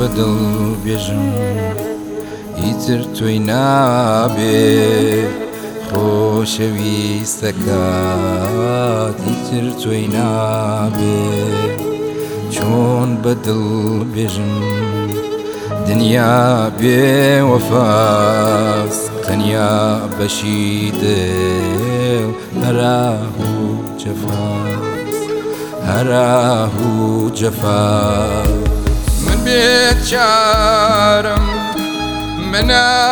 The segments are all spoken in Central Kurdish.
بەدڵ بێژم ئیتر تۆی نابێ خۆشەویستەکات ئیتر تۆی نابێ چۆن بەدڵ بێژم دنیا بێوەفاست تەنیا بەشی دڵ هەراه و جەفاست هەراه و جەفاست من بێچارم من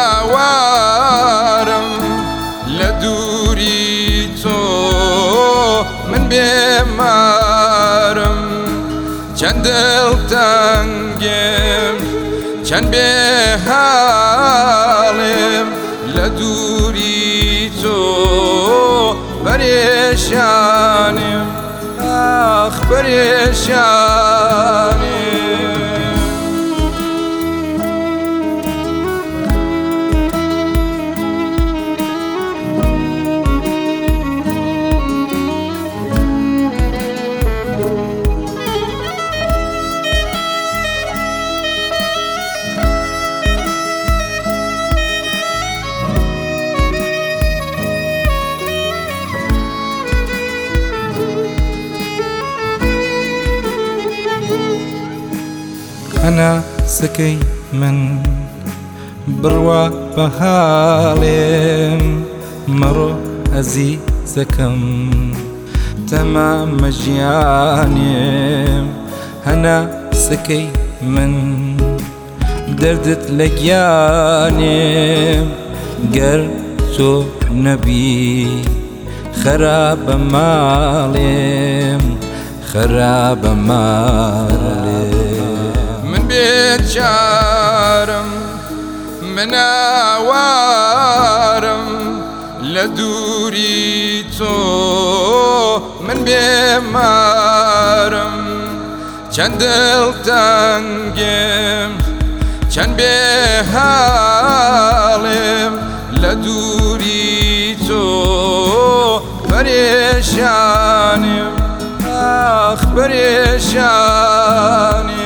ئاوارم لە دووری تۆ من بێمارم چەند دڵتەنگم چەند بێحاڵم لە دووری تۆ پەرێشانم ئاخ پەرێشانم ئەنا سکەی من بڕوا بە حاڵێم مەڕۆ ئەزیزەکەم تەمامە ژیانێم هەنا سکەی من دەردت لە گیانێم گەر تۆ نەبی خەرابە ماڵێم خەرابە ماڵێم من بێچارم من ئاوارم لە دووری تۆ من بێمارم چەند دڵتەنگم چەند بێحاڵم لە دووری تۆ پەرێشانم ئاخ پەرێشانم